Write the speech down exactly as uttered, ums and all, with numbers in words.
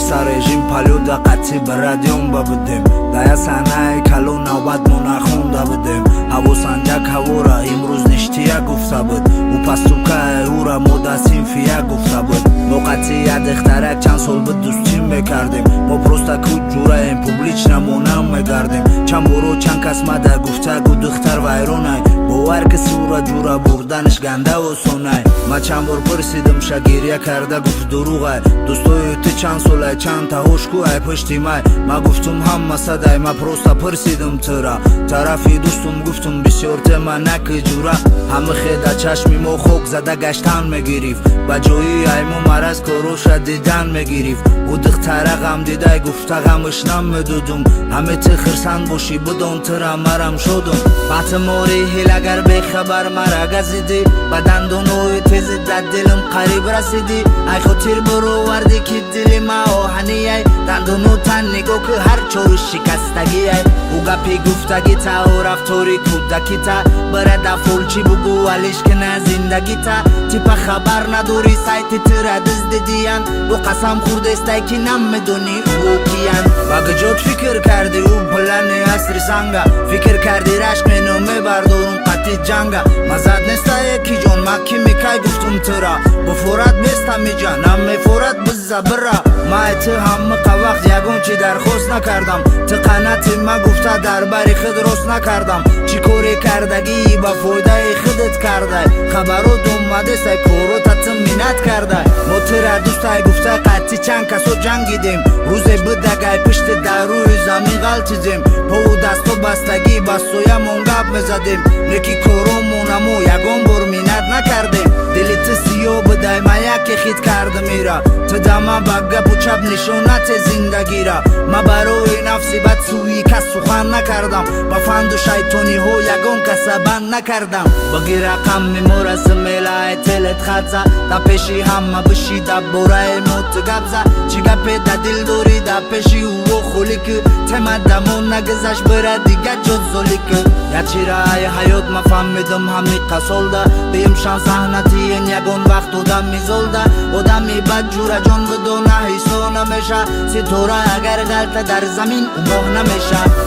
Аса режим палюда қатӣ ба радион ба будем Дая санаи калу навбат мо нахонда будем Ҳаво санҷак ҳавора имрӯз ништия гуфта буд Ӯ пастукаи ӯра мо да синфия гуфта буд Мо қатӣ ядехтарак чанд сол буд дӯстӣ мекардем Мо просто куд ҷураем публич намонам мегардем Чанд боро чанд кас мада гуфтагу духтар вайронай Бовар киси ӯра ҷура бурданиш ганда осонай Ма чанд бор пурсидам шагирия карда гуфт дуруғай Дӯстои ту чанд солай чанд таҳошкуай пушти май Ма гуфтум ҳама садай ма просто пурсидам тура Тарафи дӯстум гуфтум бисёр тема наки ҷура Ҳама хеда чашми мо хок зада гаштан мегирифт Ба ҷои айму мараз короша дидан мегирифт Ӯ духтара ғам дидай гуфта ғамаш намедудум Ҳаме ти хирсан бошӣ будон тура марам шудум Баътимори ҳилагар бехабар мара газиди Ба дандонои тези дар дилам қариб расиди Ай хотир бароварди ки дили ма оҳанияй Дандону тан нигоҳ ки ҳар чори шикастагияй Ӯ гапи гуфтагита ӯ рафтори кӯдакита Барада фолчи бугу алишкина зиндагита Типа хабар надори сайти тира диздидиян Ӯ қасам хурдестай ки намедони ӯ киян Ба гиҷот фикр карди ӯ плани асри санга Фикр карди рашк мену мебардорум қати ҷанга Мазад нестае ки ҷон ма ки мекай гуфтум тура Буфорат местам иҷа нам мефорат биза бира Май ту ҳама қавақт ягон чи дархост накардам Ту қанати ма гуфта дар бари худ рост накардам Чӣ коре кардагӣ ба фоидаи худат кардай Хабарот омадестай корота ту минат кардай Мо тура дӯстай гуфта қатӣ чанд касо ҷангидем Рӯзе будагай пишти дар рӯи замин ғалтидем Пову дасту бастагӣ ба соямон гап мезадем Леки коромонамо ягон бор минат накардем Дили ту сиёҳ будай ма яке хит кардам ира Ту дама ба гапу чап нишонате зиндагира Ма барои нафси бад сӯи кас сухан накардам Ба фанду шайтониҳо ягон каса банд накардам Баги рақам мемораси мелаи телет хатса Да пеши ҳама бишида бораи мо ту гапза Чӣ гапе да дил дори да пеши ӯ холики Тема дамон нагузашт бира дига ҷот золики Ячираи ҳаёт ма фаҳмидам ҳамиқа солда Биим шан саҳнати ин ягон вақт одам мизолда Одами бад ҷура ҷон бидона ҳисо намеша Ситора агар ғалта дар замин умоҳ намеша